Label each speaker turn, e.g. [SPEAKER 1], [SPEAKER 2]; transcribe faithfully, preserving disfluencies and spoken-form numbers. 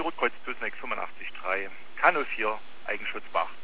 [SPEAKER 1] Giro Kreuz plus fünfundachtzig drei, K null vier, Eigenschutz Bach.